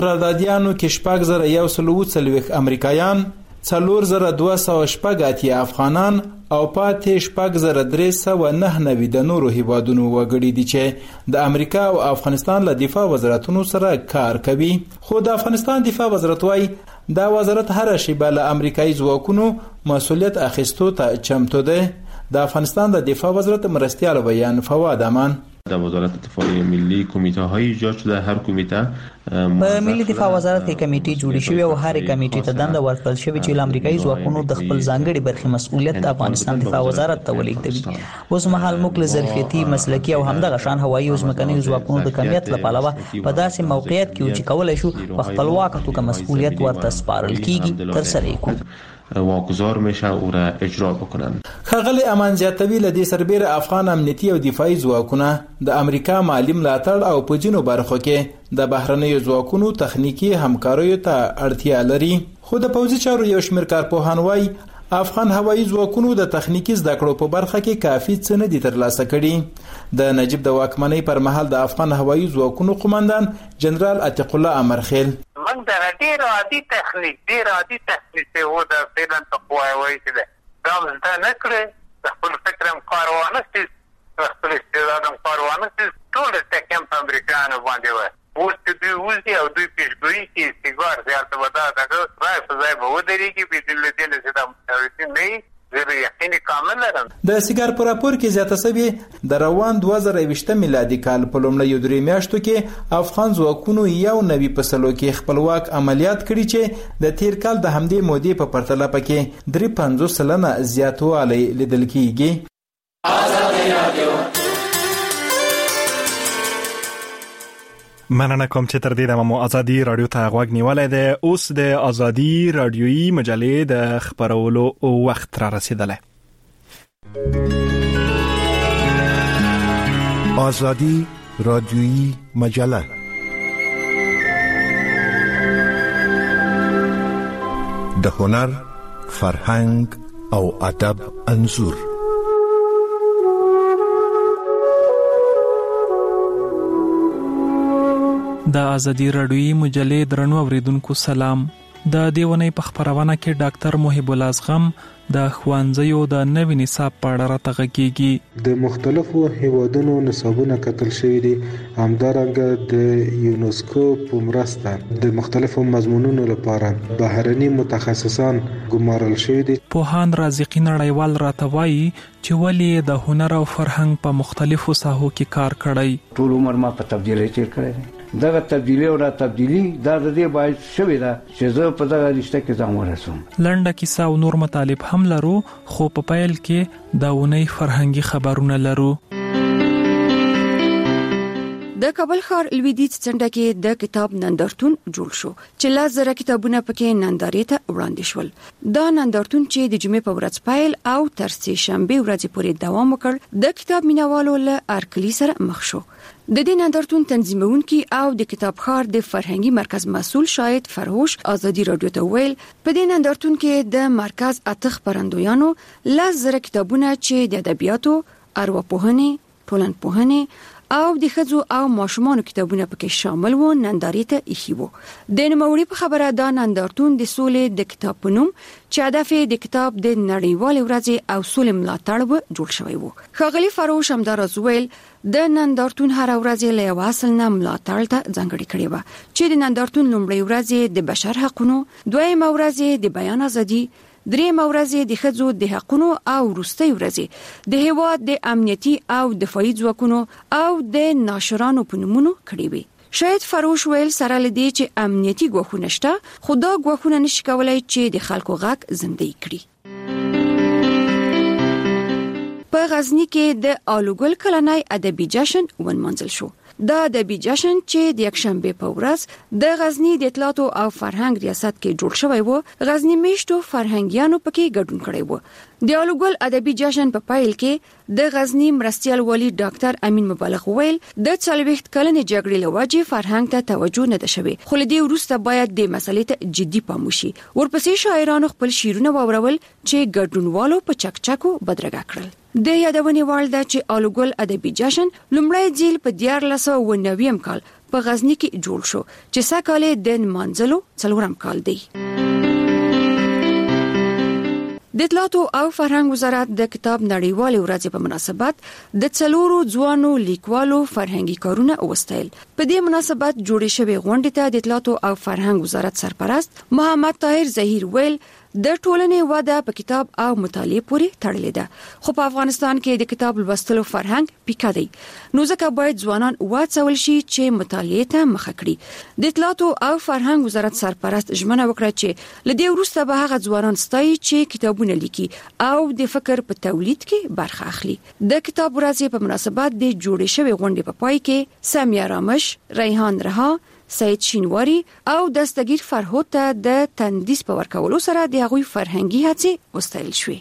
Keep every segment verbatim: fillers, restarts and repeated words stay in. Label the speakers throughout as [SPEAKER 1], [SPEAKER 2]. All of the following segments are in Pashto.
[SPEAKER 1] پردادیانو کې شپږ زره یو سل اووه څلوېښت امریکایان، څلور زره دوه سوه شپږ اتیا افغانان او پاتې شپږ زره درې سوه نهه نوي د نورو هیوادونو وګړي دي چې د امریکا او افغانستان له دفاع وزارتونو سره کار کوي. خو د افغانستان دفاع وزارت وايي دا وزارت هر شیبه له امریکایي ځواکونو مسؤلیت اخیستو ته چمتو ده. د افغانستان د دفاع وزارت مرستیال بیان فواد امان:
[SPEAKER 2] در وزارت دفاع ملی کمیته های ایجاد شده. هر کمیته
[SPEAKER 3] په ملي دفاع وزارت کې کمیټې جوړې شوې او هر کمیټې ته دنده ورکړل شوې چې له امریکایي ځواکونو د خپل ځانګړي برخې مسؤلیت د افغانستان دفاع وزارت ته ولېږدوي. اوس مهال موږ له ظرفیتي، مسلکي او همدغه شان هوایي او ځمکنیو ځواکونو د کمیت له پلوه په داسې موقعیت کې چې کولی شو په خپلواکه توګه مسؤلیت ورته سپارل کیږي ترسره یې کړو.
[SPEAKER 2] واگذار میشه او را اجرا بکنن.
[SPEAKER 1] ښاغلی امان زیاتوي له دې سربیره افغان امنیتي او دفاعي ځواکونه د امریکا مالي ملاتړ او په ځینو برخو کې د بهرنیو ځواکونو تخنیکی همکاریو ته اړتیا لري. خو د پوځي چارو یو شمېر کارپوهان وایي افغان هوایي ځواکونو د تخنیکی زده کړو په برخه کې کافي څه نه دي ترلاسه کړي. د نجیب د واکمنۍ پر مهال د افغان هوایي ځواکونو قومندان جنرال عتیق الله امرخیل:
[SPEAKER 4] من در ډیر عادي تخنیک ډیر عادي تخنیک ته و د فعلا تقوی وایي چې دا مزده نه کړي، خپل فکر هم کار وانه سي، خپل استعداد هم کار وانه سي، ټول تکم په امریکایانو باندې وایي. اوس چې دوی وځي او دوی پیشګویي کوي سیګار زیاته ودا دغه راي په ځای به ودرېږي په دې لدې نه چې دا مشاورتي نه زه یقیني کامل لرم.
[SPEAKER 1] د سیګار په راپور کې زیاته سوي د روان دوه زره یوویشت میلادي کال په لومړیو درې میاشتو کې افغان ځواکونو یو نوي فصلو کې خپلواک عملیات کړي چې د تیر کال د همدې مودې په پرتله پکې درې پنځوس سلنه زیاتوالی لیدل کیږي.
[SPEAKER 5] مننه کوم چې تر دې دمه مو ازادي رادیو ته غوږ نیولای دی. اوس د ازادي رادیویي مجلې د خبرولو وخت را رسیدلی.
[SPEAKER 6] ازادي رادیویی مجله د هنر، فرهنګ او ادب انځور.
[SPEAKER 7] د ازادي رادیویي مجلې درنو اوریدونکو سلام. د دیونې په خبرونه کې ډاکټر محب الله اصغم د ښوونځیو د نوي نصاب په اړه راته کیږي.
[SPEAKER 8] د مختلفو هیوادونو نصابونه کتل شوی دي، همدارنګه د یونسکو په مرسته د مختلفو مضمونونو لپاره بهرني متخصصان ګمارل شوی دي.
[SPEAKER 7] پوهان رازقي نړیوال راته وایي چې ولې د هنر او فرهنګ په مختلفو ساحو کې کار کړی.
[SPEAKER 9] ټول عمر ما په تبدیلی تیر کړی. دغه تبدیلی او را تبدیلی دا د دې باعث شوی دا چې زه په دغه رشته کې ځان ورسوم.
[SPEAKER 7] لنډه کیسه او نور مطالب هم لرو، خو په پیل کې دا ونی فرهنګي خبرونه لرو.
[SPEAKER 10] د کابل ښار لویدیځ څنډه کې د کتاب نندارتون جوړ شو چې لاس زره کتابونه پکې نندارې ته وړاندې شول. دا نندارتون چې د جمعې په ورځ پیل او تر سې شنبې ورځې پورې دوام وکړ، د کتاب مینوالو له ارکلی سره مخ شو. د دې نندارتون تنظیمونکي او د کتابخوار د فرهنګي مرکز مسؤل شاهد فرهوش ازادي رادیو ته ویل په دې نندارتون کې د مرکز اته خبرندویانو لاس زره کتابونه چې د ادبیاتو، ارواپوهنې، ټولنپوهنې او د ښځو او ماشومانو کتابونه پکې شامل وو نندارې ته ایښي وو. د نوموړي په خبره دا نندارتون د سولې د کتاب په نوم چې هدف یې د کتاب د نړیوالې ورځې او سولې ملاتړ و جوړ شوی وو. ښاغلي فروش همداراز ویل د نندارتون هر ورځ له یو اصل نه ملاتړ ته ځانګړې کړې و چې د نندارتون لومړی ورځ د بشر حقوقو، دویم ورځ د بیان ازادي، دریم ورځ د ښځو د حقوقو او وروستۍ ورځ د هیواد د امنیتي او دفاعي ځواکونو او د ناشرانو په نومونو کړې وي. شاید فروش ویل سره لدی چې امنیتي ګواښونه شته، خو دا ګواښونه نشي کولای چې د خلکو غږ زنده‌ای کړي. په غزنی کې د آلوګل کلنۍ ادبي جشن ونمانځل شو. دا ادبي جشن چې د یکشنبه په ورځ د غزنی د اطلاعات او فرهنګ ریاست کې جوړ شوی و، غزنی میشتو فرهنګیانو پکې ګډون کړی و. د آلوګل ادبي جشن په پایل کې د غزنی مرستیال والی ډاکټر امین مبلغ ویل د څلوېښت کلنې جګړې له وجې فرهنګ ته توجه نه ده شوې، خو له دې وروسته باید د مسلې ته جدي پام وشي. ورپسې شاعرانو خپل شعرونه واورول چې ګډونوالو په چکچکو بدرګه کړل. د یادونې وړ ده چې آلوګل ادبي جشن لومړی ځل په دیارلس سوه اووه نوي کال په غزنی کې جوړ شو چې ساکاله د منځلو څلورم کال دی. د اطلاعاتو او فرهنګ وزارت د کتاب نړیوالې ورځې په مناسبت د څلورو ځوانو لیکوالو فرهنګي کارونه وستایل. په دې مناسبت جوړې شوې غونډې ته د اطلاعاتو او فرهنګ وزارت سرپرست محمد طاهر ظهیر ویل د ټولنې وده په کتاب او مطالعه پورې تړلې ده، خو په افغانستان کې د کتاب لوستلو فرهنګ پیکا دی، نو ځکه باید ځوانان وڅول شي چې مطالعه ته مخه کړي. د اطلاعاتو او فرهنګ وزارت سرپرست ژمنه وکړه چې لدې وروسته به هغه ځوانان ستایي چې کتابونه لیکي او د فکر په تولید کې برخه اخلي. د کتاب ورځې په مناسبت د جوړې شوې غونډې په پای کې سامیا رامش، ریحان رها، سید شینواری او دستگیر فرهود ته د تندیس په ورکولو سره د هغوی فرهنګي هڅې وستایل شوې.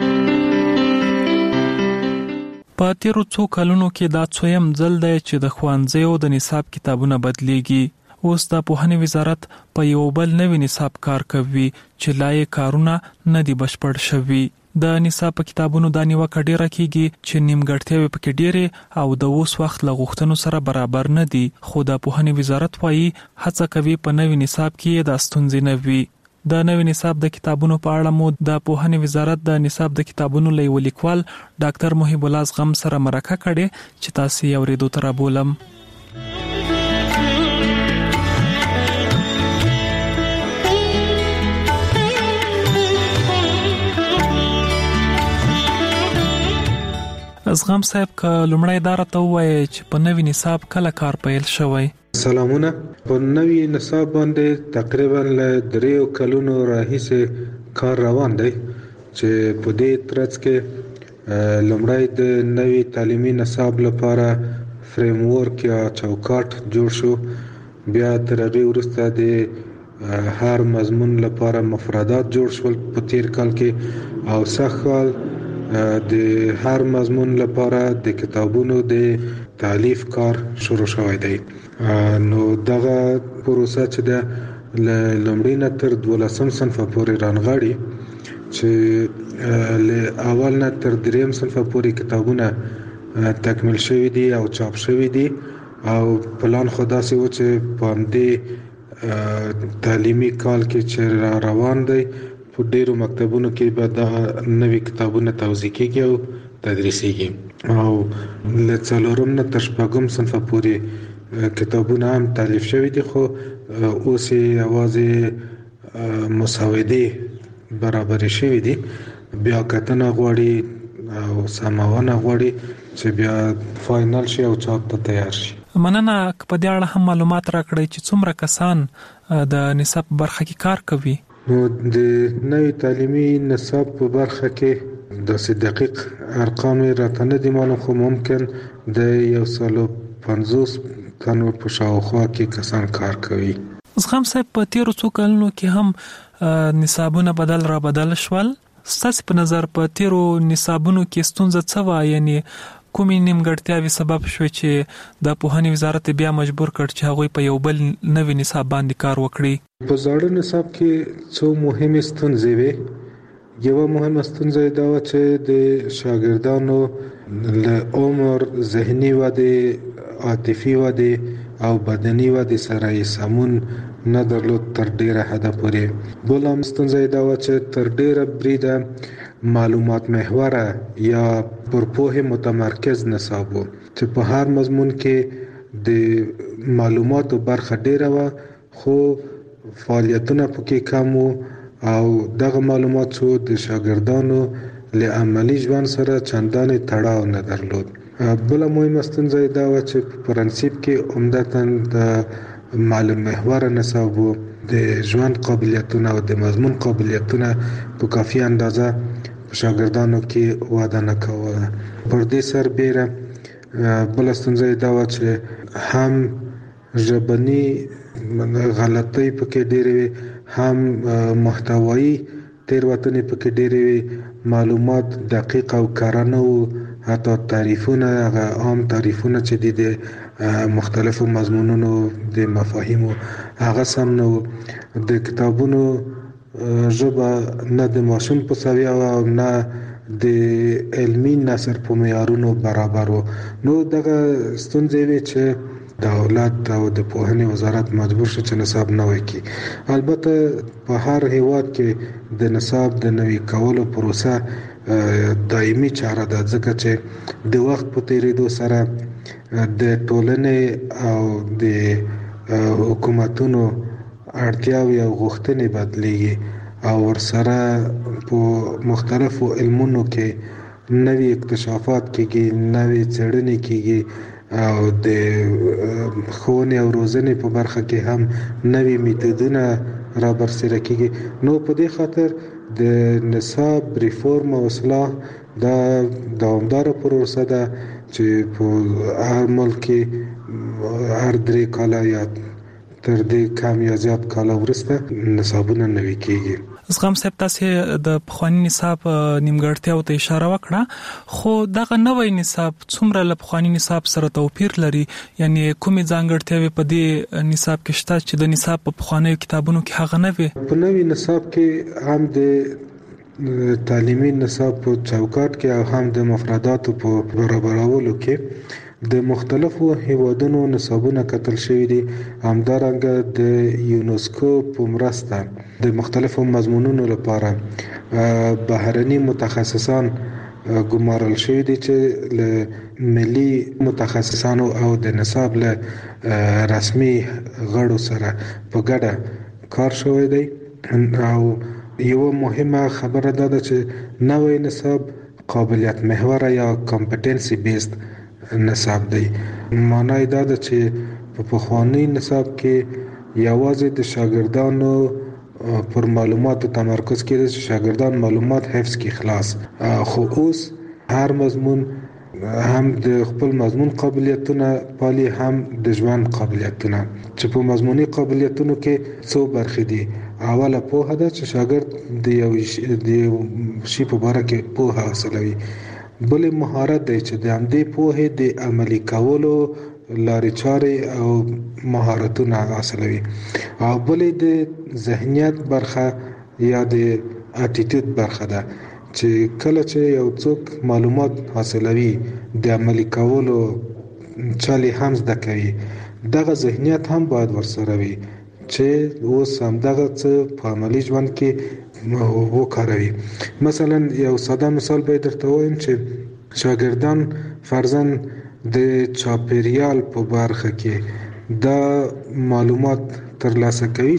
[SPEAKER 7] په تیرو څو کلونو کې دا څویم ځل دی چې د ښوونځیو د نصاب کتابونه بدلیږي. اوس د پوهنې وزارت په یو بل نوي نصاب کار کوي چې لا یې کارونه نه دي بشپړ شوي. د نصاب په کتابونو د نیوکه ډیره کیږي چې نیمګړتیاوې پکې ډیره او د اوس وخت له غوښتنو سره برابر نه دي، خو د پوهنې وزارت وايي هڅه کوي په نوي نصاب کې د ستونزې نه وي. د نوي نصاب د کتابونو په اړه مو د پوهنې وزارت د نصاب د کتابونو له یو لیکوال ډاکټر محب الله زغم سره مرکه کړې چې تاسو یې اورېدو ته رابولم. زغم صاحب که لومړی دا راته ووایي چې په نوي نصاب کله کار پیل شوی؟
[SPEAKER 8] سلامونه. په نوي نصاب باندې تقریبا له دریو کلونو راهیسې کار روان دی چې په دې ترڅ کې لومړی د نوي تعلیمي نصاب لپاره فریم ورک یا چوکاټ جوړ شو، بیا تر هغې وروسته د هر مضمون لپاره مفردات جوړ شول په تیر کال کې، او سږ کال د هر مضمون لپاره د کتابونو د تالیف کار شروع شوی دی. نو دغه پروسه چې د لومړي نه تر دولسم صنف پورې رانغاړي چې له اول نه تر دریم صنف پورې کتابونه تکمیل شوي دي او چاپ شوي دي، او پلان خو داسې و چې په همدې تعلیمي کال کې چې روان دی په ډیرو مکتبونو کې به دا نوي کتابونه توزیع کیږي او تدریسیږي، او له څلورم نه تر شپږم صنف پورې کتابونه هم تالیف شوي دي، خو اوس یې یوازې مسودې برابرې شوي دي، بیا کتنه غواړي او سماونه غواړي چې بیا فاینل شي او چاپ ته تیار شي.
[SPEAKER 7] مننه. که په دې اړه هم معلومات راکړئ چې څومره کسان د نصاب برخه کې کار کوي؟
[SPEAKER 8] نو د نوي تعلیمي نصاب په برخه کې داسې دقیق ارقام راته نه دي معلوم، خو ممکن د یو سل او پنځوس تنو په شاوخوا کې کسان کار کوي.
[SPEAKER 7] زغم صاحب په تیرو څو کلونو کې هم نصابونه بدل را بدل شول. ستاسو په نظر په تیرو نصابونو کې ستونزه څه وه؟ یعنی کومې نیمګړتیاوې سبب شوې چې د پوهنې وزارت بیا مجبور کړ چې هغوی په یو بل نوي نصاب باندې کار وکړي؟
[SPEAKER 8] په زاړه نصاب کې څو مهمې ستونزې وې. یوه مهمه ستونزه دا وه چې د شاګردانو له عمر، ذهني ودې، عاطفي ودې او بدني ودې سره یې سمون نه درلود تر ډیره حده پورې. بله ستونزه دا وه چې تر ډیره بریده معلومات محوره یا پر پوهې متمرکز نصاب و چې په هر مضمون کې د معلوماتو برخه ډیره وه، خو فعالیتونه پکې کم وو، او دغه معلومات څو د شاګردانو له عملی ژوند سره چندانې تړاو نه درلود. بله مهمه ستونزه دا وه چې په پرنسیپ کې عمدتاً د معلوم محور نصاب و، د ژوند قابلیتونه او د مضمون قابلیتونه په کافي اندازه په شاګردانو کې وده نه کوله. پر دې سربیره بله ستونزه دا وه چې هم ژبني غلطۍ پکې ډېرې وې، هم محتوایي تېروتنې پکې ډېرې وې، معلومات دقیق او کره نه وو، حتی تعریفونه، هغه عام تعریفونه چې دي د مختلفو مضمونونو د مفاهیمو، هغه سم نه وو. د کتابونو ژبه نه د ماشوم په سویه وه او نه د علمي نثر په معیارونو برابر وو. نو دغه ستونزې وې چې دولت او د پوهنې وزارت مجبور شو چې نصاب نوی کړي. البته په هر هیواد کې د نصاب د نوي کولو پروسه دایمي چاره ده، ځکه چې د وخت په تیریدو سره د ټولنې او د حکومتونو اړتیاوې او غوښتنې بدلیږي او ورسره په مختلفو علمونو کې نوي اکتشافات کېږي، نوي څېړنې کېږي او د ښوونې او روزنې په برخه کې هم نوي میتودونه را برسېره کېږي. نو په دې خاطر د نصاب ریفورم او اصلاح دا دوامداره پروسه ده چې په هر ملک کې هر درې کاله یا تر دې کم یا زیات کاله وروسته نصابونه نوي کېږي.
[SPEAKER 7] زغم صاحب، تاسو د پخوانی نصاب نیمګړتیاو ته اشاره وکړه، خو دغه نوې نصاب څومره له پخوانی نصاب سره توپیر لري؟ یعنی کومې ځانګړتیاوې په دې نصاب کې شته چې د نصاب په پخوانیو کتابونو کې هغه نه وي؟
[SPEAKER 8] په نوې نصاب کې هم د تعلیمي نصاب په چوکاټ کې او هم د مفرداتو په برابرولو کې د مختلفو هیوادونو نصابونه کتل شوي دي. همدارنګه د یونسکو په مرسته د مختلفو مضمونونو لپاره بهرني متخصصان ګمارل شوي دي چې له ملي متخصصانو او د نصاب له رسمي غړو سره په ګډه کار شوی دی. او یو مهمه خبره ده چې نوې نصاب قابلیت محور یا کمپټنسي بیسد نصاب دی. معنی دا ده چې په پخوانی نصاب کې یوازې د شاګردانو پر معلوماتو تمرکز کېده چې شاګردان معلومات حفظ کړي خلاص، خو اوس هر مضمون هم د خپل مضمون قابلیتونه پالي، هم د ژوند قابلیتونه، چې په مضموني قابلیتونو کې څو برخې دي. اوله پوهه ده چې شاګرد د یو د شي په باره کې پوهه حاصلوي. بل مهارت دی چې د همدې پوهې د عملي کولو لارې چارې او مهارتونه حاصلوي. او بل د ذهنیت برخه یا د اټیټیوډ برخه ده چې کله چې یو څوک معلومات حاصلوي د عملي کولو چالي هم زده کوي، دغه ذهنیت هم باید ورسره وي چې اوس هم دغه څه په عملي ژوند کې وکاروي. مثلا یو ساده مثال به درته وایم چې شاګردان فرضاً د چاپیریال په برخه کې دا معلومات ترلاسه کوي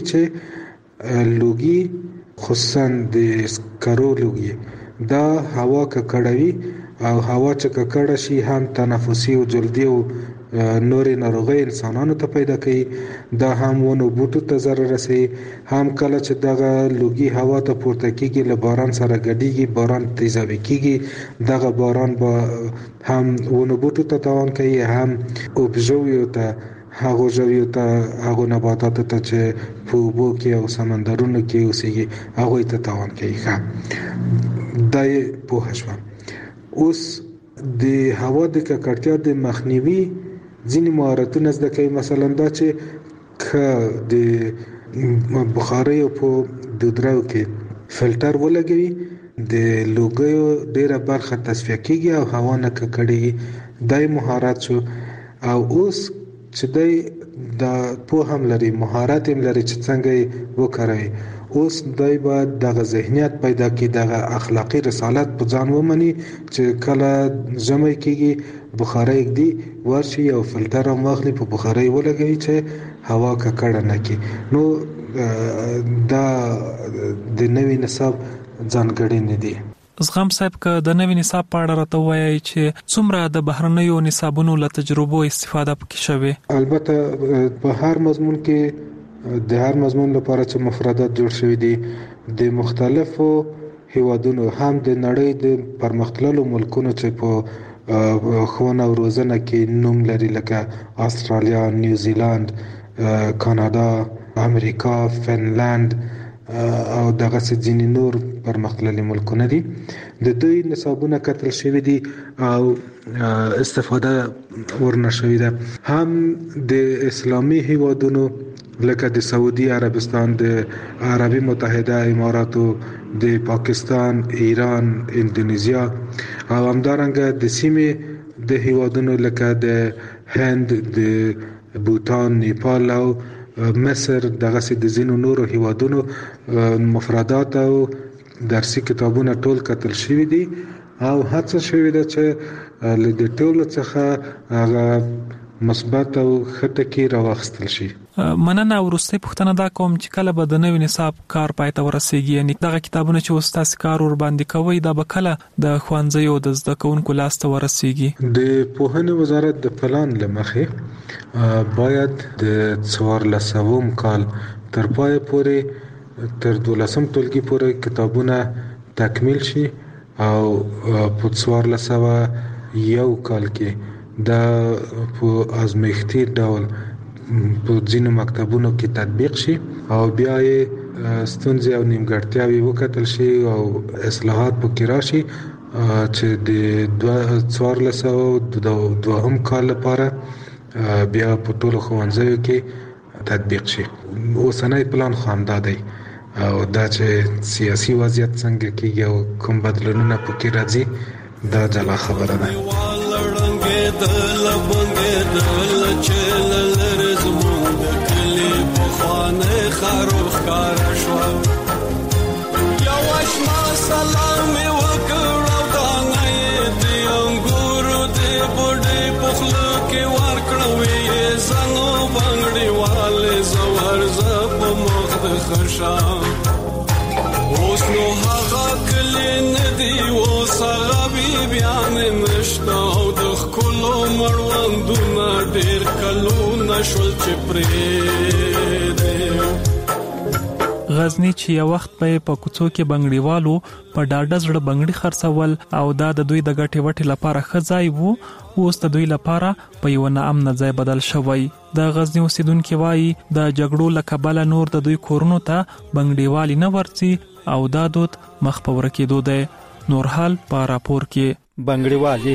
[SPEAKER 8] چې لوګي خصوصاً د سکرو لوګي دا هوا ککړوي او هوا چې ککړه شي هم تنفسي او جلدي او نورې ناروغۍ انسانانو ته پیدا کوي. دا هم ونو بوټو ته ضرر رسوي. هم کله چې دغه لوګي هوا ته پورته کېږي له باران سره ګډېږي، باران تیزابي کېږي، دغه باران به هم ونو بوټو ته تاوان کوي، هم اوبژویو ته، هغو ژویو ته، هغو نباتاتو ته چې په اوبو کې او سمندرونو کې اوسېږي هغوی ته تاوان کوي. ښه، دا یې پوهه شوه. اوس د هوا د ککړتیا د مخنیوي ځینې مهارتونه زده کوي. مثلا دا چې که د بخاریو په دودراو کې فلټر ولګوي، د لوګیو ډیره برخه تصفیه کیږي او هوا نه ککړېږي. دا مهارت شو. او اوس چې دی دا په هم لري، مهارت هم لري چې څنګه وکړي. اوس دای باید دغه ذهنیت پیدا کړي، دغه اخلاقی رسالت په ځان ومني چې کله ژمی کېږي بخارۍ ږدي ورشي او فلټر هم واخلي، په بخارۍ ولګوي چې هوا ککړه نه کړي. نو دا د نوي نصاب ځانګړنې دي.
[SPEAKER 7] زغم صاحب، که د نوي نصاب په اړه راته وایي چې څومره د بهرنیو نصابونو له تجربو استفاده پکې شوې؟
[SPEAKER 8] البته په هر مضمون کې د هر مضمون لپاره چې مفردات جوړ شوي دي د مختلفو هیوادونو، هم د نړۍ د پرمختللو ملکونو چې په ښوونه او روزنه کې نوم لري، لکه استرالیا، نیوزیلند، کاناډا، امریکا، فنلند او دغه ځینې نور پرمختللي ملکونه دي. د دوی نصابونه کتل شوي دي او استفاده ورنه شوې ده. هم د اسلامي هیوادونو لکه د سعودي عربستان، د عربي متحده اماراتو، د پاکستان، ایران، اندونیزیا او همدارنګه د سیمې د هیوادونو لکه د هند، د بوتان، نیپال او مصر دغه سي د زینو نورو هیوادونو مفردات او درسي کتابونه ټول کتل شوی دي او هڅه شوې ده چې له دې ټولو څخه هغه مثبت او خټکی راوخستل شي.
[SPEAKER 7] مننه. ورسته پښتنه دا کوم چې کله به د نوې نصاب کار پای ته ورسیږي، یعنی دغه کتابونه چې استاد کار ور باندې کوي دا به کله د خوانځي او د زده کوونکو لاس ته ورسیږي؟
[SPEAKER 8] د پوهنې وزارت د پلان لمخې باید د څوارلسم کال تر پای پورې تر دولسم ټولګي پورې کتابونه تکمیل شي او په څوارلسم یو کال کې دا په ازمایښتي ډول په ځینو مکتبونو کې تطبیق شي او بیا یې ستونزې او نیمګړتیاوې وکتل شي او اصلاحات پکې راشي چې د څوارلسم دوهم کال لپاره بیا په ټولو ښوونځیو کې تطبیق شي. اوسنی پلان خو همدا دی او دا چې سیاسي وضعیت څنګه کېږي او کوم بدلونونه پکې راځي دا جلا خبره ده.
[SPEAKER 11] دل بنګ دل چل لرزمون د کلی په خوانه خروخ کار شو یا واشما سلام وکړو دا نه دی انګور دی بډې په خلو کې ور کړو زنو بنګړي والے زور ز په مخ د خشام اوس نو هغه کلی ندی اوس هغه بي بیان نشته او د خلو مړوندونه ډېر کلونه شول چې پرې دی.
[SPEAKER 7] غزنی چې یو وخت په پکوڅو کې بنګړیوالو په ډاډه زړه بنګړي خرڅول او دا د دوی د ګټې وټې لپاره خځای وو، اوس د دوی لپاره په یو ناامن ځای بدل شوی. د غزنی اوسیدونکو وایي د جګړو لکبل نور د دوی کورونو ته بنګړیوالي نه ورسي او دا دود مخ په ورکېدو دی. نور حال په راپور کې
[SPEAKER 12] بنګړیوالي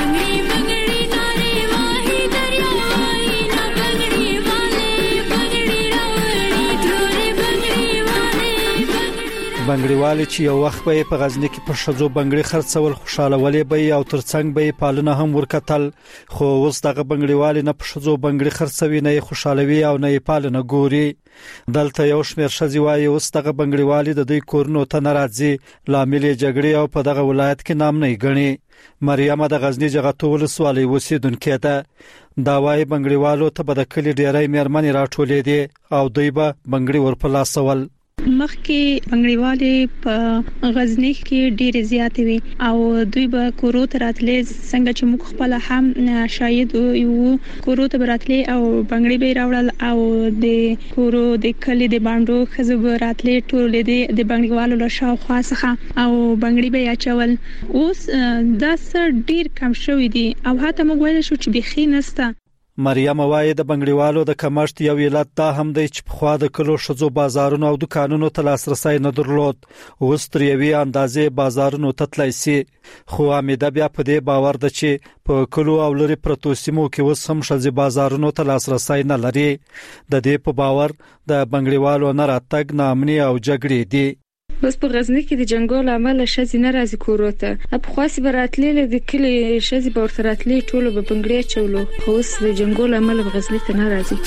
[SPEAKER 12] بنګړیوالي چې یو وخت په غزنی کې په شذو بنګړي خرڅول خوشاله ولې به او ترڅنګ به پالنه هم ورکتل، خو اوس دغه بنګړیوالي نه په شذو بنګړي خرڅوي نه خوشالوي او نه پالنه ګوري. دلته یو شمېر شذي وایي اوس دغه بنګړیوالي د دوی کورونو ته ناراضي لامل جګړې او په دغه ولایت کې نام نه غني. مریم د غزنی جغتو ولسوالۍ اوسیدونکې ده. دا وایي بنګړیوالو ته به د کلی ډیری مېرمنې راټولې دي او دوی به بنګړي ورپلاسول.
[SPEAKER 13] مخکې بنګړیوالي په غزنی کې ډېر زیات وي او دوی به کورو ته راتلې څنګه چې موږ خپل هم شاید یو کورو ته راتلې او بنګړي به راوړل او د کورو د کلی د باندو خزب راتلې ټول د بنګړیوالو له شاوخوا څخه او بنګړي به اچول. اوس دا څه ډېر کم شوی دي او حتی موږ ویل شو چې بخي نسته.
[SPEAKER 12] مریم وایي د بنګړیوالو د کمښت یو علت دا هم دی چې په خوا د کلو شذو بازارونو او دکانونو ته لاسرسي نه درلود. اوس تر یوې اندازې بازارونو ته تللی سي، خو امیده بیا په دې باور ده چې په کلو او لري پرتو سیمو کې اوس هم شذي بازارونو ته لاسرسي نه لري. د دې په باور د بنګړیوالو نه راتګ نامني او جګړې دي.
[SPEAKER 14] بس په غزنی کې د جنگول عمل شذي نه راځي کوروته په خاصي براتلې د کلی شذي برتراتلې ټولو به بنګړي چولو، خو اوس د جنگول عمل په غزنی ته نه راځي.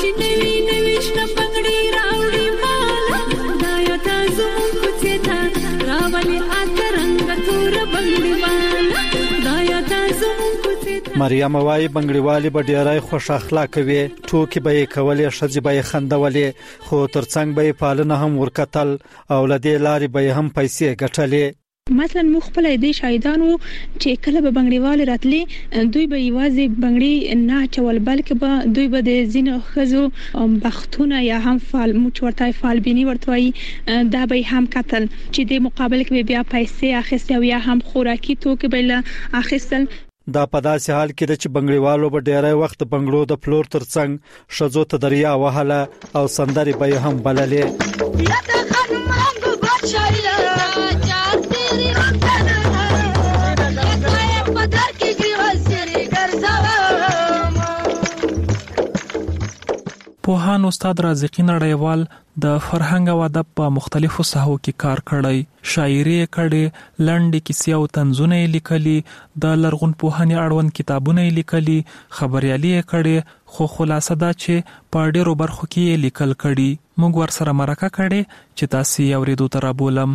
[SPEAKER 14] مریم وایي بنګړیوالي به ډېرای خوش اخلاق وي، ټوکې به یې کولې، ښځې به یې خندولې، خو ترڅنګ به یې پالنه هم ورکتل او له دې لارې به یې هم پیسې ګټلې.
[SPEAKER 13] مثلا مو خپل د شاهدانو چې کله به بنګړیوال راتلې دوی به یوازې بنګړي نه چول بلکې به دوی به د زینو خزو بختونه یا هم فال موچورتای فالبینی ورتوي دا به هم قتل چې د مقابل کې بیا پیسې اخیستل او یا هم خوراکي توکي به اخیستل.
[SPEAKER 12] دا په داسې حال کې چې بنګړیوالو به ډېری وخت بنګړو د فلور ترڅنګ شذو ته دریا وهله او سندري به هم بللې.
[SPEAKER 7] پوهان استاد رازقی نړیوال د فرهنګ او ادب په مختلفو ساحو کې کار کړی، شاعري کړي، لنډې کیسې او طنزونه لیکلي، د لرغون پوهنې اړوند کتابونه لیکلي، خبريالي کړي، خو خلاصه دا چې په ډېرو برخو کې لیکل کړي. موږ ورسره مرکه کړي چې تاسو یې اوریدو ته رابولم.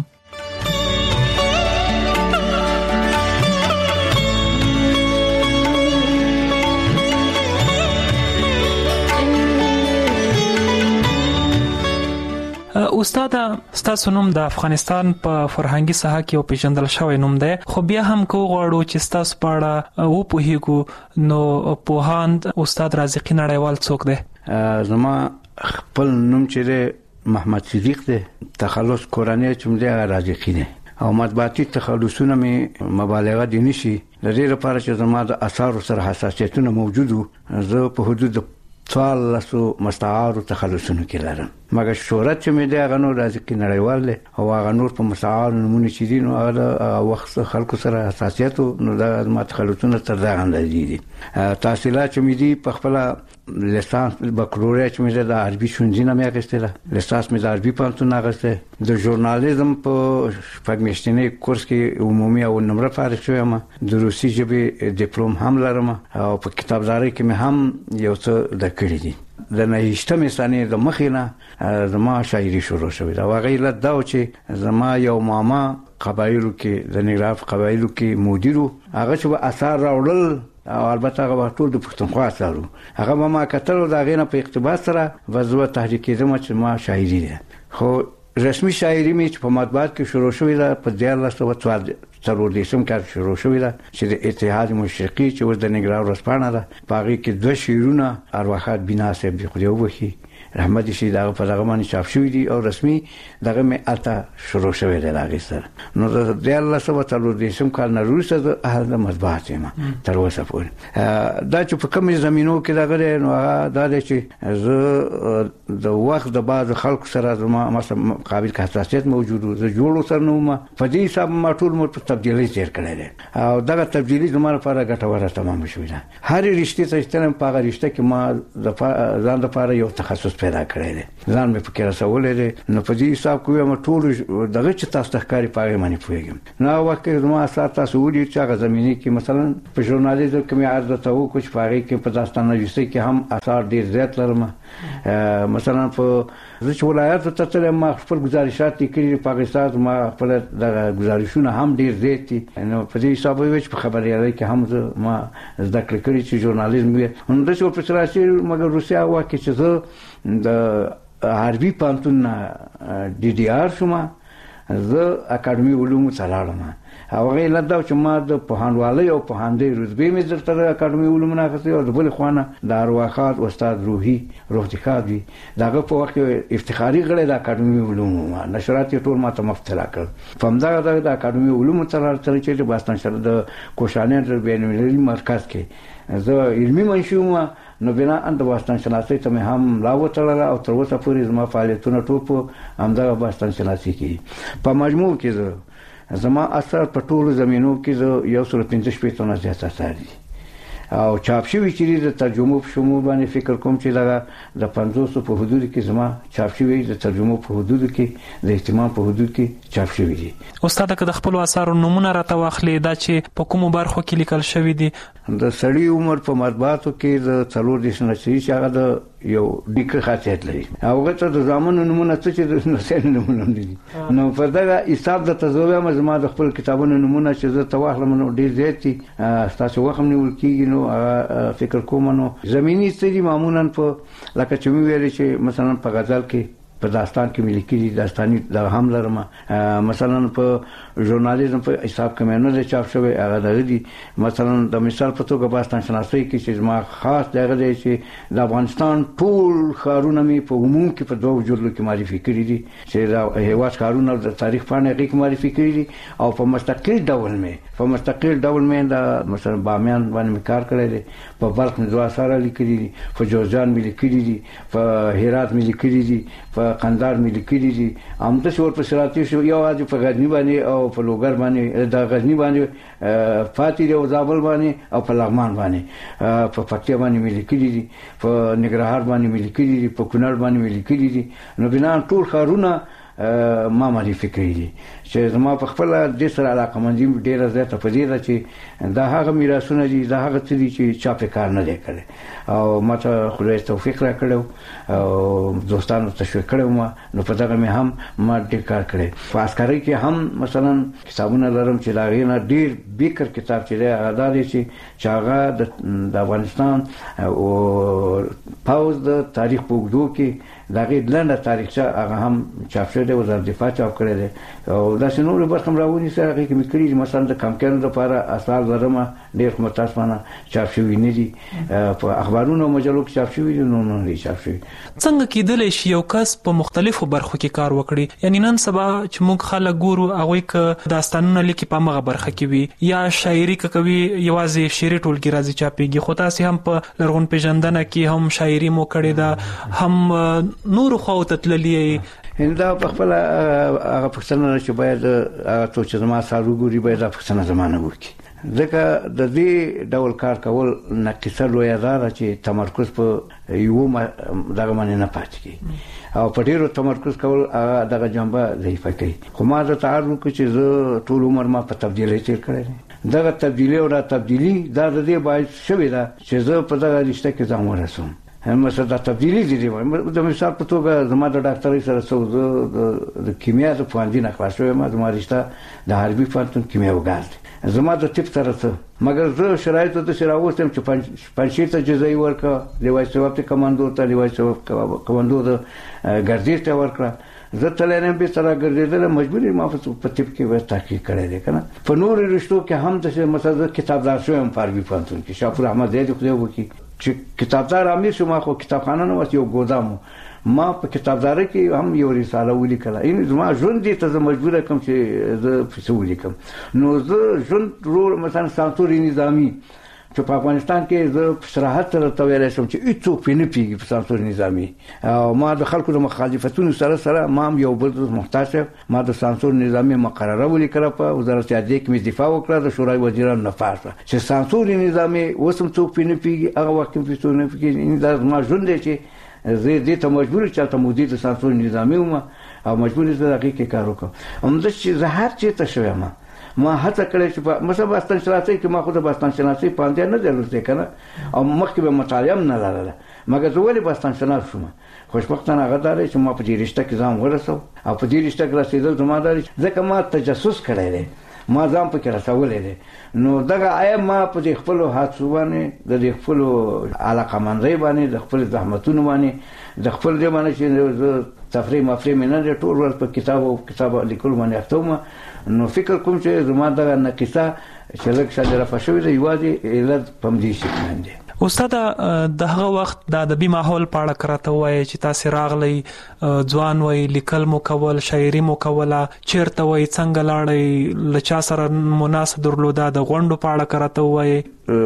[SPEAKER 7] استاد، ستاسو نوم د افغانستان په فرهنګي ساحه کې او پیژندل شوی نوم دی، خو بیا هم کو غواړو چې ستاسو په اړه و پوهیږو، نو پوهاند استاد رازقي نړیوال څوک دی؟
[SPEAKER 9] زما خپل نوم چې دی محمد صدیق دی، تخلص کورنۍ چې دی رازقي دی، او مطبوعاتي تخلصونه می مبالغه دي نشي. د دې لپاره چې زما د اثار سره حساسیتونه موجود وو، زه په حدود څوارلسو مستعارو تخلصونو کې لرم، مګر شهرت چې مې دی هغه نور رازقي نړیوال دی، او هغه نور په مستعارو نمونه چې دي نو هغه وخت خلکو سره حساسیت نو دا ما تخلصونه تر دا غندې دي. تحصیلات چې مې دي په خپل لیسانس بکالوریا چې مې د عربي شونځینه مې اخیستله، لیسانس مې د عربي پوهنتون اخیسته، د ژورنالیزم په شپږ میاشتنی کورس کې عمومي او نمره فارغ شوم، د روسي ژبې ډیپلوم هم لرم، او په کتابداري کې مې هم یو څه د کړی دي. د نهشتمې سنې د مخینه زما شاعري شروع شوې ده. واغې له دا چې زما یو ماما قبایلو کې د نګراف قبایلو کې مدیرو، هغه چې اثار راوړل، او البته هغه ټول د پښتونخوا اثارو، هغه ما کتل دا غینه په اقتباس سره وزو تحریک زما چې ما شاعري ده. خو رسمي شاعري مې په مطبوعات کې شروع شوې ده په دیارلس سوه څلور دیشم کال شروع شوې ده چې د اتحاد مشرقي چې ور د نګراو رسپانه ده، په هغه کې دوه شعرونه ارواحات بنا صاحب دی خو وبخي رحمت شي دا په دغه باندې چاپ شوی دی، او رسمي دغه مې الته شروع شوی دی لاغې سره. نو د دیارلس سوه څلور دیشم کال نه وروسته د اهل مطبوعات یم تر اوسه پورې. دا چې په کومې زمینو کې دغه نو هغه دا دی چې زه د وخت د بعض خلکو سره زما مثلا قابل حساسیت موجود و، زه جوړو سره نو ما په دې حساب ما ټول مر په تبدیلی تیر کړی دی، او دغه تبدیلی زما لپاره ګټوره تمام شوې ده. هر رشتې ته چې په هغه رشته کې ما د ځان لپاره یو تخصص پیدا کړی دی، ځان مې پکې رسولې دی، نو په دې حساب کې ما ټول دغه چې تاسو ته ښکاري پاره باندې پوهیږم. نو وخت کې زما اثر تاسو ولې چې هغه زمینه کې مثلا په ژورنالیزم کې مې عرض ته وکړ چې پاره کې په داستان نویسۍ کې هم اثار ډیر زیات لرم. مثلا په زه چې ولایت ته تلم ما خپل گزارشات لیکلي، پاکستان ما خپل د گزارشونه هم ډیر زیات دي، نو په دې حساب وي چې په خبريالي کې هم ما زده کړې کړې چې ژورنالیزم وي. نو د څو په سراسي مګر روسیا واکه چې زه د عربي پوهنتون ډي ډي آر شوم، زه اکاډمي علومو ته لاړم، او هغه لدا چې ما د پوهانوالۍ او پوهاندۍ رتبې مې درته اکاډمي علومو نه اخیستې، او د بل خوانه د ارواحات استاد روحي روحي خادي دغه په وخت افتخاري غړی د اکاډمي علومو نشرات ټول ما ته مفتلا کړ. په همدغه د اکاډمي علومو ته تر چې د باستان شهر د کوشانې بین المللي مرکز کې زه علمي منشوم، نو بنا ان د باستان شناسۍ ته مې هم لاوتړل، او تر اوسه پورې زما فعالیتونه ټول په همدغه باستان شناسۍ کې. په مجموع کې زه زما اثر په ټولو زمینو کې زه یو سل پنځه شپېته نه زیات اثار دي، او چاپ شوي چې د ترجمو په شمول باندې فکر کوم چې دغه د پنځوسو په حدود کې زما چاپ شوي، د ترجمو په حدود کې، د اهتمام په حدود کې چاپ شوي دي.
[SPEAKER 7] استاد که د خپل اثارو نمونه راته واخلي، دا چې په کومو برخو کې لیکل شوي دي؟
[SPEAKER 9] د سړی عمر په مطبوعاتو کې د څلور دیرش نشري چې هغه د یو ډیکه خاصیت لري، هغه ته د زامنو نمونه څه چې د نسل نمونه دي. نو په دغه حساب د تزویه مزما د خپل کتابونو نمونه چې زه تواخلم نو ډیر زیات دي، تاسو وخت نیول کیږي، نو فکر کوم نو زمینی ستړي معمولا په لکه چې مې ویل چې مثلا په غزل کې په داستان کې ملي کړي داستاني د هم لرم، مثلا په ژورنالیزم په حساب کې مې نه چاپ شوی هغه دغه، مثلا د مثال په توګه باستان شناسۍ کې چې ما خاص دغه دی چې د افغانستان ټول ښارونه مې په عموم کې په دوه جلدو کې معرفي کړي دي، چې د هیواد ښارونه د تاریخ پاڼې کې معرفي کړي دي، او په مستقل ډول مې په مستقل ډول مې د مثلا بامیان باندې کار کړی دی، په بلخ مې دوه اثار لیکلي دي، په جوزجان مې لیکلي دي، په هرات مې لیکلي دي، په قندار ملي کړي دي هم د شور په سراتي شو یو اج په غزنی باندې او په لوګر باندې د غزنی باندې فاتح او زابل باندې او په لغمان باندې په پکتیا باندې ملي کړي دي په ننګرهار باندې ملي کړي دي په کونړ باندې ملي کړي دي نو بنا ټول خارونه ما معرفي کړی دي چې زما په خپل د سره علاقه مندي ډیره زیاته په دې ده چې دا هغه میراثونه دي دا هغه څه دي چې چا په کار نه دی کړی او ماته خدای توفیق را کړو او دوستانو تشویق کړو ما نو په دغه مې هم ما ډیر کار کړی په عسکرۍ کې هم مثلا کتابونه لرم چې دا غي نه ډیر بیکر کتاب چې هغه دا دي چې هغه د افغانستان او پاوز د تاریخ په وګړو کې دا غي لنډه تاریخچه هغه هم چاپ شوی دی وزارت دفاع چاپ کړی دی او دا څنګه برخه راوونی سره هغه کې مکړي مثلا د کمکانو لپاره اصل زرمه ډیر متاسفانه چاپ شوی نه دي په اخبارونو او مجلو کې چاپ شوی دي نو نه دي چاپ شوی
[SPEAKER 7] څنګه کېدل شي یو کس په مختلفو برخو کې کار وکړي یعنی نن سبا چې موږ خلک ګورو هغه ک داستانونه لیکي په مغه برخه کې وي یا شاعري کوي یوازې شعري ټولګي راځي چاپيږي خو تاسو هم په لرغون پیژندنه کې هم شاعري مو کړې ده هم نور خو تتللی
[SPEAKER 9] انده په خپل هغه پښتنه چې باید هغه څه چې زما سره ګوري باید د پښتنه زمانه وکړي ځکه د دې ډول کار کول نقصه لوی اداره چې تمرکز په یو دغه باندې نه پاتې کی او په ډیرو تمرکز کول هغه دغه جنبه ضعیفه کوي خو ما د تعرض کې چې زه ټول عمر ما په تبدیلی تیر کړی دغه تبدیلی او د تبدیلی دا د دې باید شوی دا چې زه په دغه رشته کې ځم ورسوم هم څه د تبدیلی دي د مثال په توګه زما د ډاکټرۍ سره څو د کیمیا د پوهنځي نه خلاص شوم ما زما رشته د حربي پوهنتون کیمیا وګاز زما د طب سره څه مګر زه شرایط د شراوستم چې پنځه ته جزای ورکا لیوای سواب ته کمانډو ته لیوای سواب کمانډو د ګردیر ته ورکړه زه تلنم به سره ګرځیدل مجبوری ما په طب کې وې تحقیق کړی دی کنه په نور رشتو کې هم د مثلا کتابدار شوم په حربي پوهنتون کې شاپور احمد زید خو دی وکی چې کتابدار امیر شو ما خو کتابخانه نه وته یو ګودام ما په کتابداري کې هم یو رساله ولیکله ان زما ژوند دي ته مجبور کوم چې زه په څه ولیکم نو زه ژوند رول مثلا سانسوري نظامی چې په افغانستان کې زه صراحت سره تویل شم چې هیڅوک نه پیږي په سانسوري نظامی او ما د خلکو د مخالفتونو سره سره ما یو بل محتاج ما د سانسوري نظامی مقرره ولیکله په وزارت عدلیه کې دفاع وکړه د شورای وزیرانو نه پاسه چې سانسوري نظامی وسم څوک نه پیږي هغه وخت په څه نه پیږي دا ما ژوند دی چې زه دې ته مجبور چې ته مدیر د سانسوري نظامی وم او مجبور زه دغه کې کار وکم هم د چې زهر چې ته شوم ما هڅه کړې چې مثلا باستان شناسي کې ما خو د باستان شناسي پاندې نه درلوده کنه او مخکې به مطالعه نه لرله مګر زه ولې باستان شناس شوم خوشبختانه هغه دار چې ما په دې رشته کې ځم ورسو او په دې رشته کې رسیدل زما دار ځکه ما تجسس کړی دی ما ځم په کې رسولې دي نو دغه آیم ما په دې خپل حادثو باندې د دې خپل علاقه مندۍ باندې د خپل زحمتونو باندې د خپل دې باندې چې تفریح مفریم نه ټول ورځ په کتاب او کتاب لیکل باندې اختوم نو فکر کوم چې زما دغه نقصه چې لږ شاده را فشوي دی یوازې علت پم دي شي باندې
[SPEAKER 7] استاد دغه وخت د ادبي ماحول په اړه کراته وایي چې تاسو راغلی ځوان وای لیکل مو کول شاعري مو کوله چیرته وای څنګه لاړی لچا سره مناسب درلوده د غونډو په اړه کراته وایي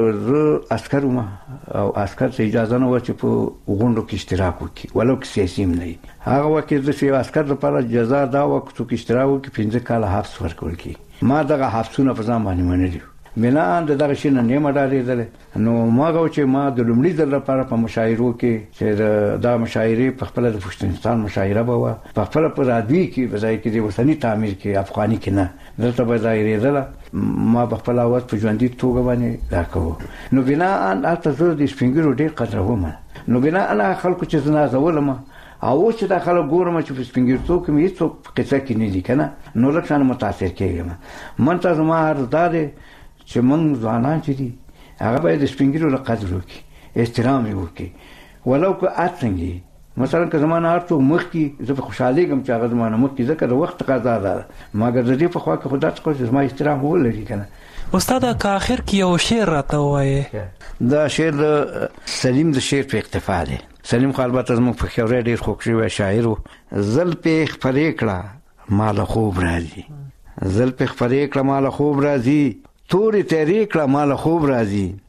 [SPEAKER 9] زه عسكر وم او عسكر ته اجازه نه و چې په غونډو کې اشتراک وکړي ولو کې سیاسي نه هغه وخت د شي عسكر لپاره جزا دا وخت کې اشتراک وکړي پنځه کال حبس ورکول کی ما دغه حبسونه په ځان باندې منلي بنا د دغه شي نه نیمه ډارېدل نو ما غو چې ما د لومړي ځل لپاره په مشاعرو کې چې دا مشاعرې په خپل د پښتونستان مشاعره به په خپل په رادوی کې وځای کې د وطني تعمیر کې افغاني کې نه دلته به ځایېدل ما په خپل اواز په ژوندۍ توګه باندې دا کوو نو بنا ان تاسو د سپینګرو ډېر قدر ومه نو بنا انا خلکو چې زنا زولم او چې دا خلک ګورم چې په سپینګر توګه مې هیڅ قصه کې نه دي کنه نو لکه متاثر کېږم من تاسو ما ارزاده چې موږ ځوانان چې دي هغه باید سپینګرو له قدر وکړي احترام یې وکړي ولو که اڅنګي مثلا که زمانه هر څوک مخکې زه په خوشحالي کوم چې هغه زمانه مخکې ځکه د وخت تقاضا ده مګر د دې په خوا کې خدا څخه چې زما احترام ولري کنه
[SPEAKER 7] استاد که اخر کې یو شعر راته وایي
[SPEAKER 9] دا شعر سلیم د شعر په اکتفا دی سلیم خو البته زموږ په خبره ډېر خوږ شوی شاعر زل په خبرې کړه مال خوب راځي زل په خبرې کړه مال خوب راځي تورې تیرې کړه مال خوب راځي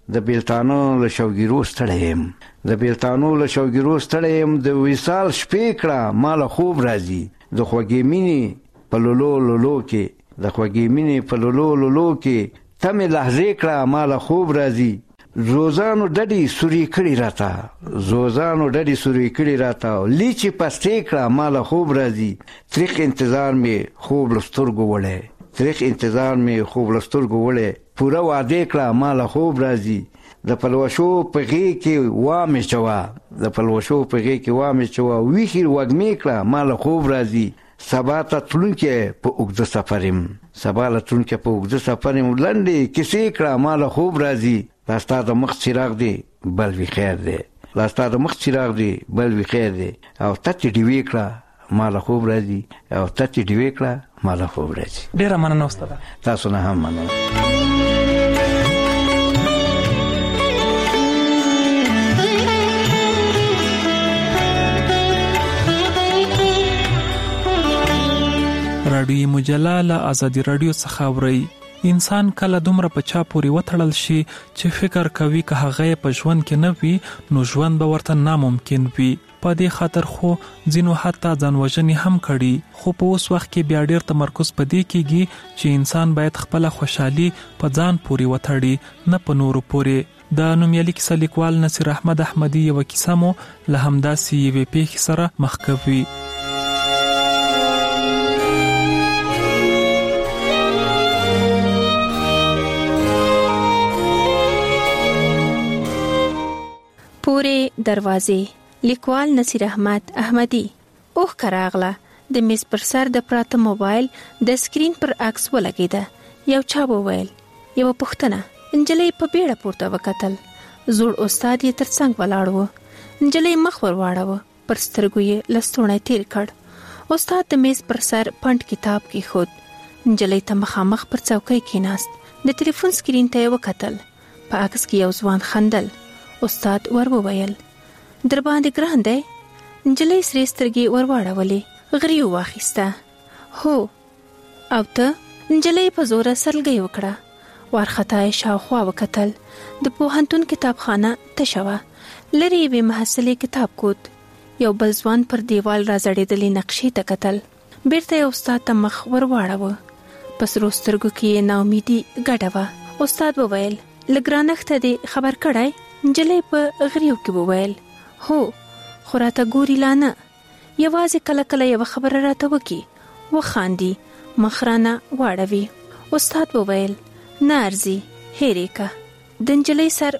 [SPEAKER 9] د بیلتانو له شوګیرو ستړیم د بیلتانو له شوګیرو ستړیم د وصال شپې کړه مال خوب راځي د خوږې مینې په لولو لولو کې د خوږې مینې په لولو لولو کې تمه لحظه کړه مال خوب راځي زوزانو ډډي سوري کړي راته زوزانو ډډي سوري کړي راته لیچي پستې کړه مال خوب راځي تریخ انتظار می خوب لسترګو وړه تریخ انتظار می خوب لسترګو وړه پورا وعده کړه مال خوب راځي د پلوشو په غي کې وامه چوا د پلوشو په غي کې وامه چوا ویخیر وګمې کړه مال خوب راځي سبا ته تلونکې په اوږده سفرم سبا له تلونکې په اوږده سفرم لنډې کیسې کړه مال خوب راځي لاستا د مخ چراغ دی بل وی خیر دی لاستا د مخ چراغ دی بل وی خیر دی او تته دی وکړه مال خوب راځي او تته دی وکړه مال خوب راځي
[SPEAKER 7] ډیر مننه استاد
[SPEAKER 9] تاسو نه هم مننه
[SPEAKER 7] رادیو مجله له ازادي رادیو څخه اوري انسان کله دومره په چا پورې وتړل شي چې فکر کوي که هغه په ژوند کې نه وي نو ژوند به ورته ناممکن وي په دې خاطر خو ځینو حتی ځانوژنې هم کړي خو په اوس وخت کې بیا ډېر تمرکز په دې کېږي چې انسان باید خپل خوشحالي په ځان پورې وتړي نه په نورو پورې د نومیالي کیسه لیکوال نصیر احمد احمدي یو کیسه مو له همداسې یوې پیښې سره مخ کوي
[SPEAKER 15] پورې دروازې لیکوال نصیر احمد احمدي اوه کراغله د میز پر سر د پراته موبایل د سکرین پر عکس ولګیده یو چا وویل یو پښتنه انجلۍ په بیړه پورته وکتل زوړ استاد یې ترڅنګ ولاړ و انجلۍ مخ ور واړو پر سترګو یې لستوڼی تیر کړ استاد د میز پر سر پند کتاب کې خود انجلۍ ته مخامخ پر څوکۍ کېناست د ټلیفون سکرین ته وکتل په عکس کې یو ځوان خندل استاد ور وویل در باندې ګران دی انجلۍ سرې سترګې ور واړولې غري واخیسته هو او ته انجلۍ په زوره سرلګۍ وکړه وارخطا یې شاوخوا وکتل د پوهنتون کتابخانه تشه وه لرې یوې محصلې کتاب کوت یو بل ځوان پر دیوال راځړېدلې نقشې ته کتل بیرته یې استاد ته مخ ور واړوه په سرو سترګو کې یې ناامیدي ګډه وه استاد وویل له ګرانښته دې خبر کړی انجلۍ په غریو کې وویل هو خو راته ګوري لا نه یوازې کله کله یوه خبره راته وکړي وخاندي مخ رانه واړوي استاد وویل نه ارزي هېرې که د انجلۍ سر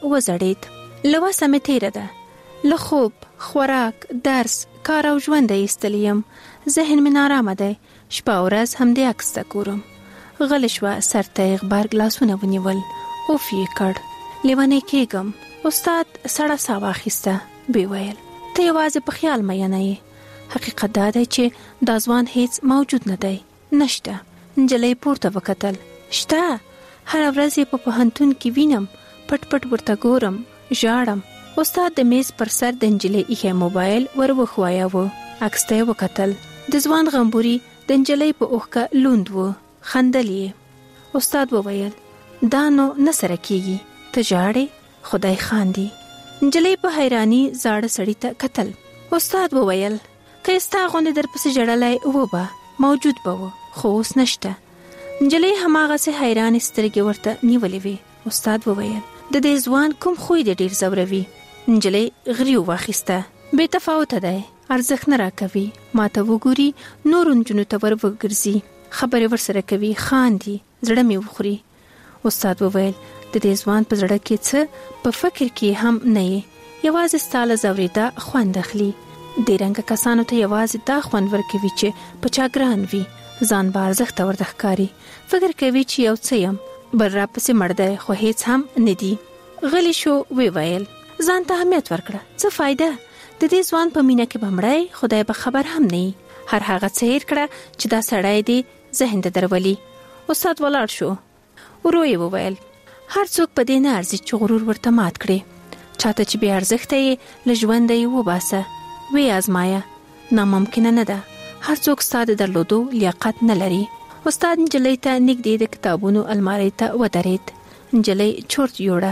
[SPEAKER 15] وځړېد له وسه مې تېره ده له خوب خوراک درس کار او ژونده ایستلی یم ذهن مې نارامه دی شپه او ورځ همدې عکس ته ګورم غلې شوه سر ته یې غبرګ لاسونه ونیول اوف یې کړ لیونی کېږم استاد سړه ساه واخیسته وی ویل ته یوازې په خیال مینه یې حقیقت دا دی چې دا ځوان هیڅ موجود نه دی نشته انجلۍ پورته وکتل شته هر ورځ یې په پوهنتون کې وینم پټ پټ ورته ګورم ژاړم استاد د میز پر سر د انجلۍ ایښی موبایل ور وښوایاوه عکس ته یې وکتل د ځوان غمبوري د انجلۍ په اوښکه لوند و خندل یې استاد وویل دا نو نه سره کېږي ته ژاړې خدای خاندي انجلۍ په حیرانی زاړه سړي ته کتل استاد وویل که ستا غوندې درپسې ژړلی و به موجود به و خو اوس نشته انجلۍ هماغسې حیرانې سترګې ورته نیولې وې استاد وویل د دې ځوان کوم خوی دې ډېر ځوروي انجلۍ غري واخیسته بې تفاوته دی ارزښت نه راکوي ماته وګوري نورو نجونو ته ور وګرځي خبرې ورسره کوي خاندي زړه مې وخوري استاد وویل د دې ځوان په زړه کې څه په فکر کې هم نه یې یوازې ستا له ځورېدا خوند اخلي دې رنګه کسانو ته یوازې دا خوند ورکوي چې په چا ګران وي ځان به ارزښته ورته ښکاري فکر کوي چې یو څه یم بل راپسې مړ دی خو هیڅ هم نه دي غلی شو وی ویل ځان ته اهمیت ورکړه څه فایده د دې ځوان په مینه کې به مړی خدای به خبر هم نه هر هغه څه هېر کړه چې دا سړی دی ذهن ته درولي استاد ولاړ شو ورو یې وویل هر څوک په دې نه ارزي چې غرور ورته مات کړي چاته چې بې ارزښته یې له ژونده یې وباسه وی آزمایه ناممکنه نه ده هر څوک ستا د درلودو لیاقت نه لري استاد نجلۍ ته نږدې د کتابونو المارۍ ته ودرېد نجلۍ چورت یوړه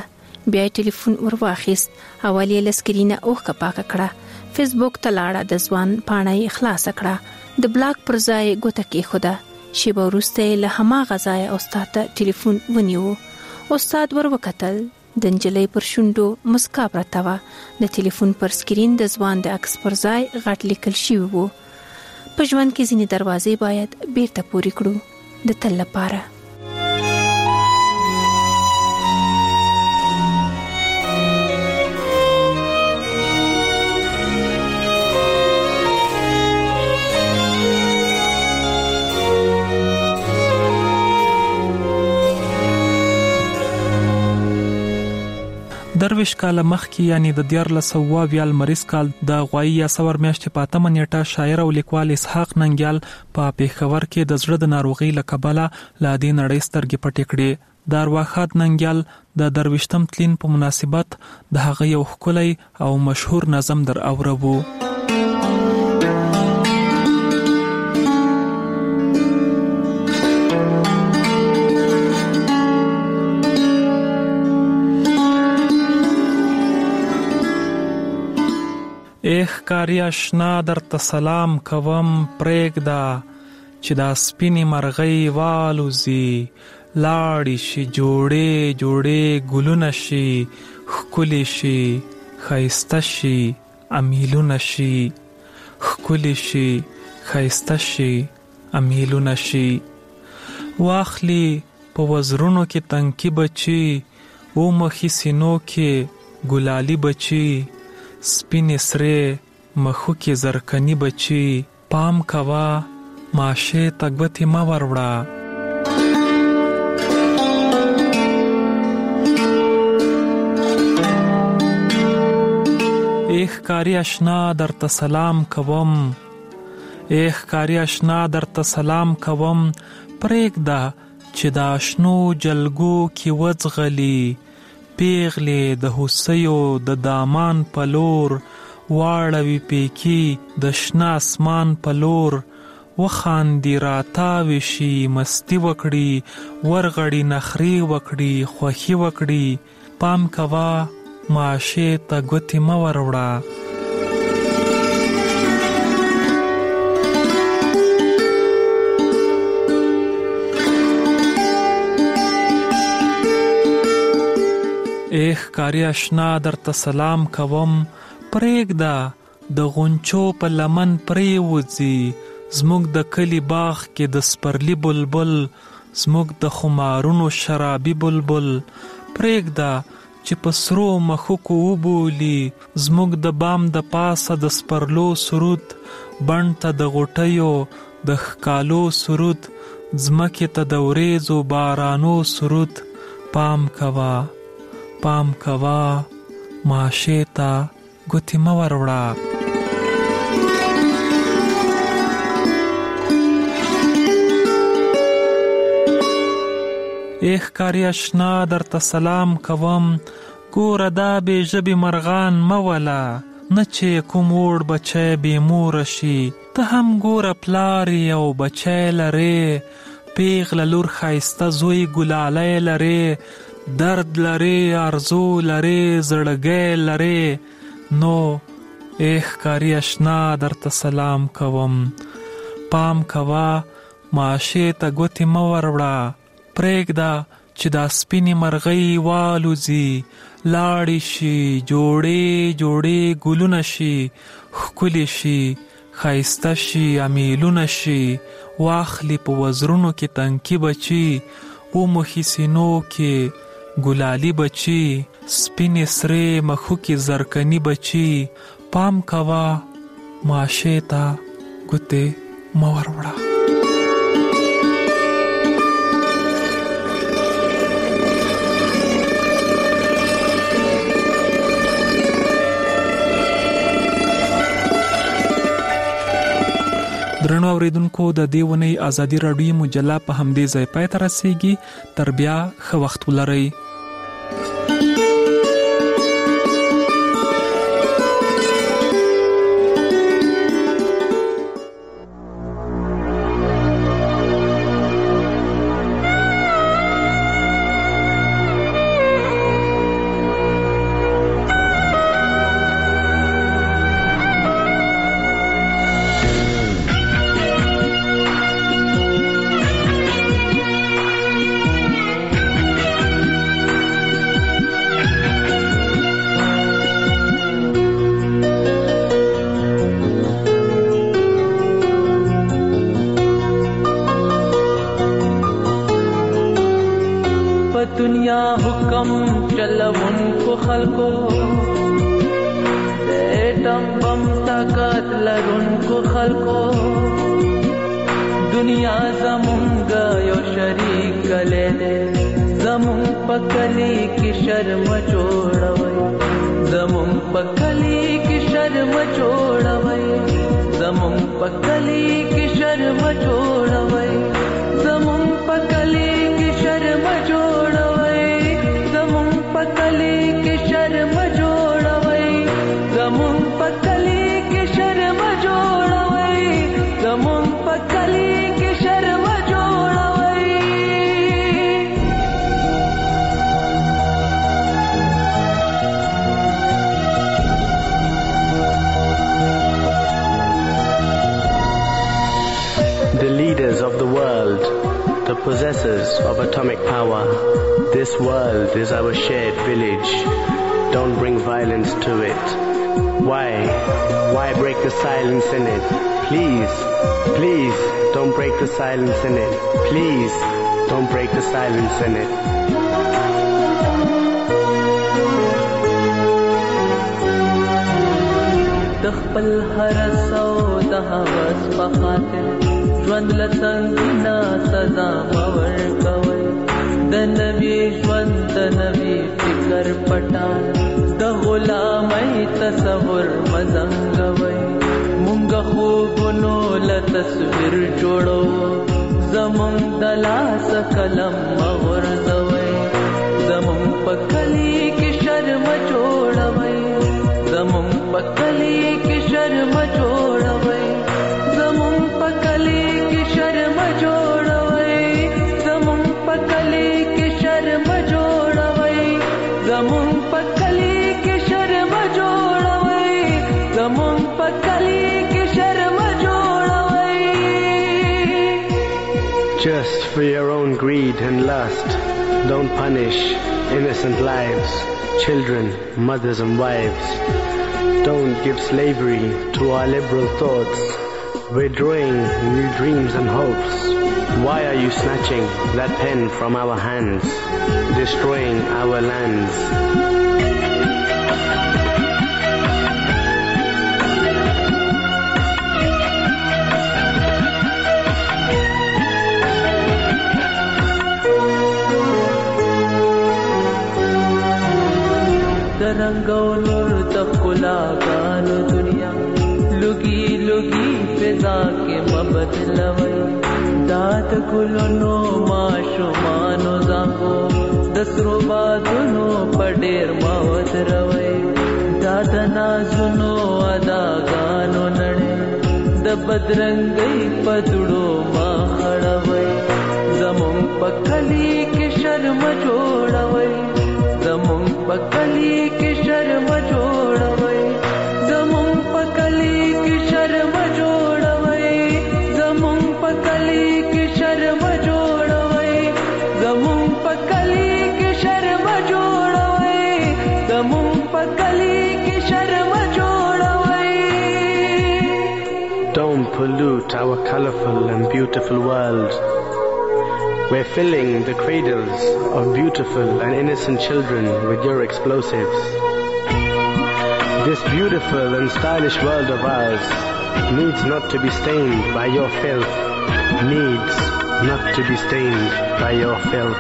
[SPEAKER 15] بیا ټلیفون ورواخیست او ولې لسکرینه اوخ کا پاکه کړه. فیسبوک ته لاړه، د ځوان پاڼه خلاص کړه، د بلاک پر ځای ګوته کې خوده. شیبه وروسته له هماغه ځای استاد ته ټلیفون ونیو. استاد ور وکتل، د نجلۍ پر شونډو مسکا پرته وه. د ټلیفون پر سکرین د ځوان د عکس پر ځای غټ لیکل شوی وو: په ژوند کې ځینې دروازې باید بیرته پورې کړو، د تل لپاره.
[SPEAKER 7] درویش کاله مخکې یعنی د دیارلس سوه اویا لمریز کال د غوایی یا سور میاشتې په اتمه نیټه شاعر او لیکوال اسحاق ننګیال په پیښور کې د زړه د ناروغۍ له کبله له دې نړۍ سترګې پټې کړې. د ارواښاد ننګیال د درویشتم تلین په مناسبت د هغه یو ښکلی او مشهور نظم در اوربو. ایخ کاری آشنا در تسلام کوم پریږده چې دا سپینې مرغۍ والوزي، لاړې شي جوړې جوړې ګلونه شي، ښکلې شي ښایسته شي امیلونه شي، ښکلې شي ښایسته شي امیلونه شي. واخلي په وزرونو کې تنکي بچي، او مخې سینو کې ګلالي بچي، سپینې سرې مخو کې زرکني بچي، پام کوا ماشه تګوتې ما وروړه. ایخ کاری آشنا در تسلام کوم، ایخ کاری آشنا در تسلام کوم پریږده چې د آشنو جلګو کې وځغلي، پیغلې د هوسیو د دامان پلور، واړوي پیکی د شنه اسمان پلور، وخاندي راتاوي شي مستی وکړي، ورغړي نخري وکړي خوښي وکړي، پام کوا ماشه ته ګوتې مه وروړه. ایخ کاری آشنا در تسلام کوم پریږده د غونچو په لمن پریوځي، زموږ د کلی باغ کې د سپرلی بلبل، زموږ د خمارونو شرابي بلبل، پریږده چې په سرو مخوکو وبولي، زموږ د بام د پاسه د سپرلو سرود، بڼ ته د غوټیو د ښکالو سرود، ځمکې ته د وریځو بارانو سرود، پام کوا پام کوا ماشه ته ګوتې مه وروړه. ایخ کاری آشنا در تسلام کوم ګوره دا بې ژبې مرغان مه وله، نه چې کوم وړ بچی بې موره شي، ته هم ګوره پلار او بچی لرې، پیغله لور ښایسته زوی ګلالی لرې، درد لري ارزو لري زړګی لري، نو ایخ کاری آشنا در تسلام کوم پام کوا ماشه ته ګوتې مه وروړه. پریږده چې دا سپینې مرغۍ والوزي، لاړې شي جوړې جوړې ګلونه شي، ښکلې شي ښایسته شي امیلونه شي، واخلي په وزرونو کې تنکي بچي، او مخې سینو کې ګلالي بچي، سپینې سرې مخو کې زرکني بچي، پام کوا ماشه ته ګوتې مه وروړه. درنو اوریدونکو د دې ونې ازادي راډیو مجله په همدې ځای پای ته رسیږي. تر بیا ښه وخت ولرئ.
[SPEAKER 16] دنیا حکم چلونکو خلکو ایټم بم طاقت لرونکو خلکو دنیا زمونږ یو شریک کلی دی زمونږ په کلي کې شرم جوړوي زمونږ په کلي کې شرم جوړوي زمونږ په کلي کې شرم جوړوي زمونږ په کلي کې شرم جوړوي زمونږ په کلي کې شرم جوړوي زمونږ په کلي کې شرم جوړوي زمونږ په کلي کې شرم جوړوي
[SPEAKER 17] The leaders of the world, the possessors of atomic power, this world is our shared village. Don't bring violence to it. Why? Why break the silence in it? Please, please, don't break the silence in it. Please, don't break the silence in it.
[SPEAKER 16] دخپل هرس او د هوس په خاطر ژوند له سنګینه سزا مه ورکوئ د نوي ژوند د نوي فکر پټا د غلامۍ تصور مه زنګوئ مونږ خوبونو له تصویر جوړو زمونږ د لاس قلم مه غورځوئ زمونږ په کلي کې شرم جوړوئ زمونږ په کلي کې شرم جوړوئ زمونږ په کلي کې شرم جوړوئ زمونږ په کلي کې شرم جوړوئ زمونږ په کلي کې شرم جوړوئ زمونږ په کلي کې شرم جوړوئ
[SPEAKER 17] Just for your own greed and lust, don't punish innocent lives, children, mothers and wives. Don't give slavery to our liberal thoughts. We're drawing new dreams and hopes. Why are you snatching that pen from our hands, destroying our lands?
[SPEAKER 16] رنگ و نور تخلاقانو دنیا لگی لگی فضا کے مبدلوی داد گلونو معشومانو زانگو دسرو بادونو پڑیر مود روی داد نازونو اداگانو نڑے د بدرنگی پدڑو ما خڑوی زمون پکلی کے شرم جوڑوی زمون پکلی کی شرم جوړوي زمون پکلی کی شرم جوړوي زمون پکلی کی شرم جوړوي زمون پکلی کی شرم جوړوي زمون پکلی کی شرم جوړوي
[SPEAKER 17] Don't pollute our colorful and beautiful world. We're filling the cradles of beautiful and innocent children with your explosives. This beautiful and stylish world of ours needs not to be stained by your filth, needs not to be stained by your filth.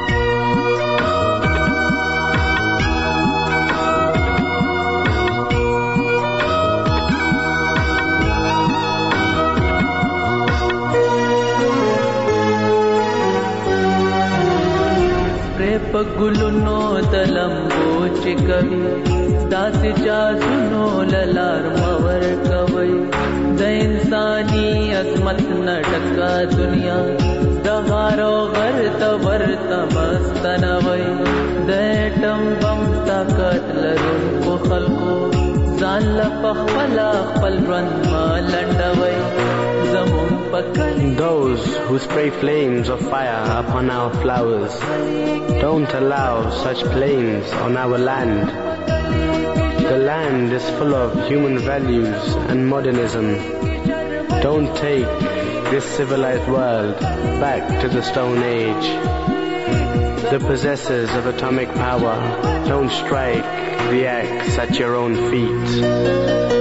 [SPEAKER 16] په ګلونو د لمبو چې کوي داسې جازونو للار مور کوي د انساني عظمت نه ډکه دنیا د غارو غر ته ورته مستنوي د اټم بم طاقت لرونکو خلکو ځان له پخپله خپل ژوند ما لنډوي زمون
[SPEAKER 17] Those who spray flames of fire upon our flowers, don't allow such flames on our land. The land is full of human values and modernism. Don't take this civilized world back to the Stone Age. The possessors of atomic power, don't strike the axe at your own feet.